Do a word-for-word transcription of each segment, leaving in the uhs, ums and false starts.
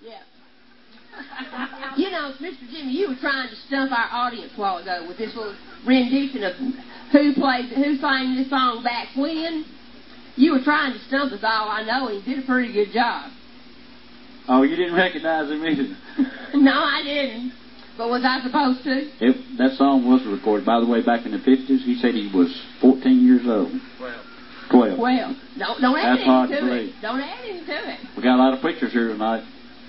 Yeah. You know, Mister Jimmy, you were trying to stump our audience a while ago with this little rendition of who played, who sang this song back when. You were trying to stump us all, I know, and you did a pretty good job. Oh, you didn't recognize him either? No, I didn't. But was I supposed to? It, that song was recorded. By the way, back in the fifties, he said he was fourteen years old. Twelve. Twelve. Well, don't, don't add That's hard anything to to believe. it. Don't add anything to it. We got a lot of pictures here tonight.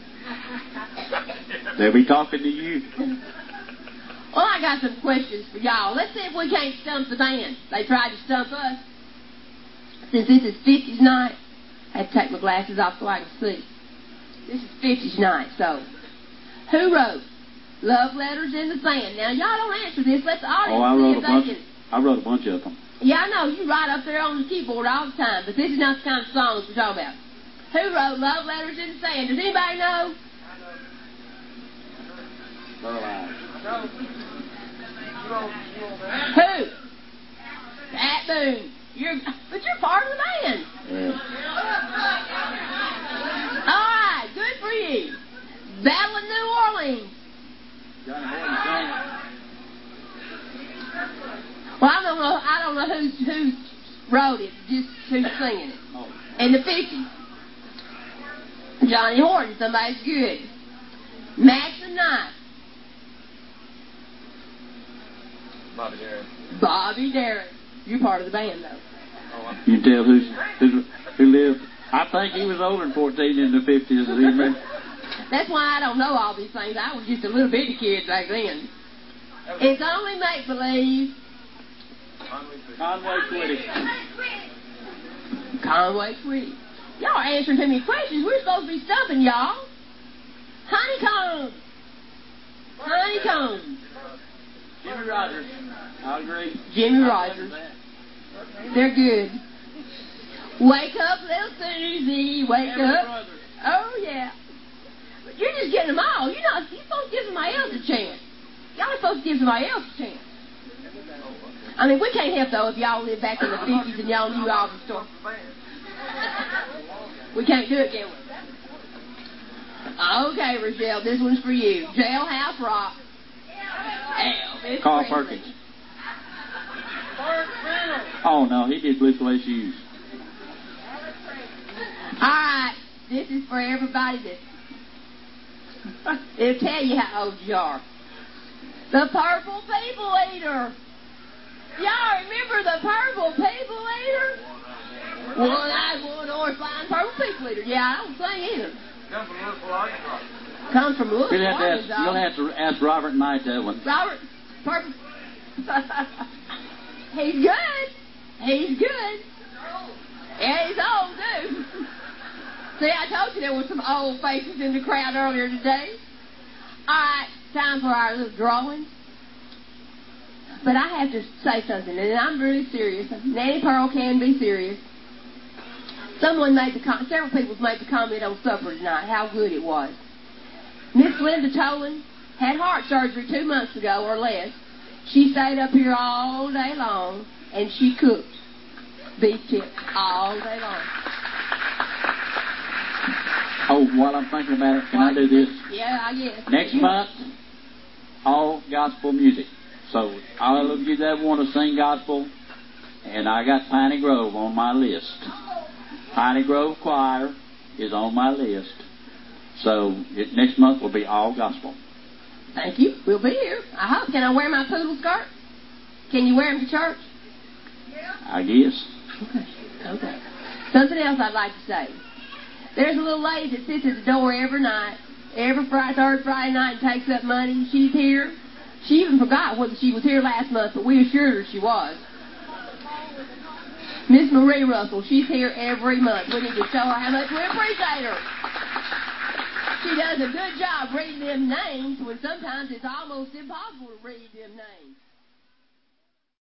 They'll be talking to you. Well, I got some questions for y'all. Let's see if we can't stump the band. They tried to stump us. Since this is fifties night, I had to take my glasses off so I can see. This is fifties night, so who wrote Love Letters in the Sand? Now, y'all don't answer this. Let the audience oh, I see wrote if a they bunch. can. I wrote a bunch of them. Yeah, I know. You write up there on the keyboard all the time, but this is not the kind of songs we're talking about. Who wrote Love Letters in the Sand? Does anybody know? Who? Pat Boone. You're, but you're part of the band. Yeah. All right, good for you. Battle of New Orleans. Johnny Horton sang it. Well, I don't know. I don't know who who wrote it. Just who's singing it. Oh. In the fifties. Johnny Horton. Somebody's good. Max and Knife. Bobby Darin. Bobby Darin. You're part of the band, though. Oh, you can tell who's, who's, who lived. I think he was older than fourteen in the fifties. That's why I don't know all these things. I was just a little bitty kid back then. It's only make-believe. Conway Twitty. Conway Twitty. Y'all are answering too many questions. We're supposed to be stumping y'all. Honeycomb. Honeycomb. Jimmy Rogers. I agree. Jimmy Rogers. They're good. Wake up, little Susie. Wake Every up. brother. Oh, yeah. But you're just getting them all. You're not. You're supposed to give somebody else a chance. Y'all are supposed to give somebody else a chance. I mean, we can't help, though, if y'all lived back in the fifties and y'all knew all the stories. We can't do it, can we? Okay, Rochelle, this one's for you. Jailhouse Rock. Elvis Carl Presley. Perkins. Oh, no, he did Blue Suede Shoes. All right, this is for everybody that... It'll tell you how old you are. The Purple People Eater. Y'all remember the Purple People Eater? One-eyed, one-horse, flying Purple People Eater. Yeah, I don't sing either. Come from Louisville, Arkansas. Come from Louisville, You'll have, to ask, Arkansas. you'll have to ask Robert Knight that one. Robert, Purple... He's good. He's good. Yeah, he's old, too. See, I told you there were some old faces in the crowd earlier today. All right, time for our little drawing. But I have to say something, and I'm really serious. Nanny Pearl can be serious. Someone made the com- several people made the comment on supper tonight how good it was. Miss Linda Tolan had heart surgery two months ago or less. She stayed up here all day long, and she cooked beef tips all day long. Oh, while I'm thinking about it, can I do this? Yeah, I guess. Next month, all gospel music. So all of you that want to sing gospel, and I got Piney Grove on my list. Piney Grove Choir is on my list. So it, next month will be all gospel. Thank you. We'll be here. I hope. Can I wear my poodle skirt? Can you wear them to church? Yeah. I guess. Okay. Okay. Something else I'd like to say. There's a little lady that sits at the door every night, every Friday, third Friday night, and takes up money. She's here. She even forgot whether she was here last month, but we assured her she was. Miss Marie Russell. She's here every month. We need to show her how much we appreciate her. She does a good job reading them names when sometimes it's almost impossible to read them names.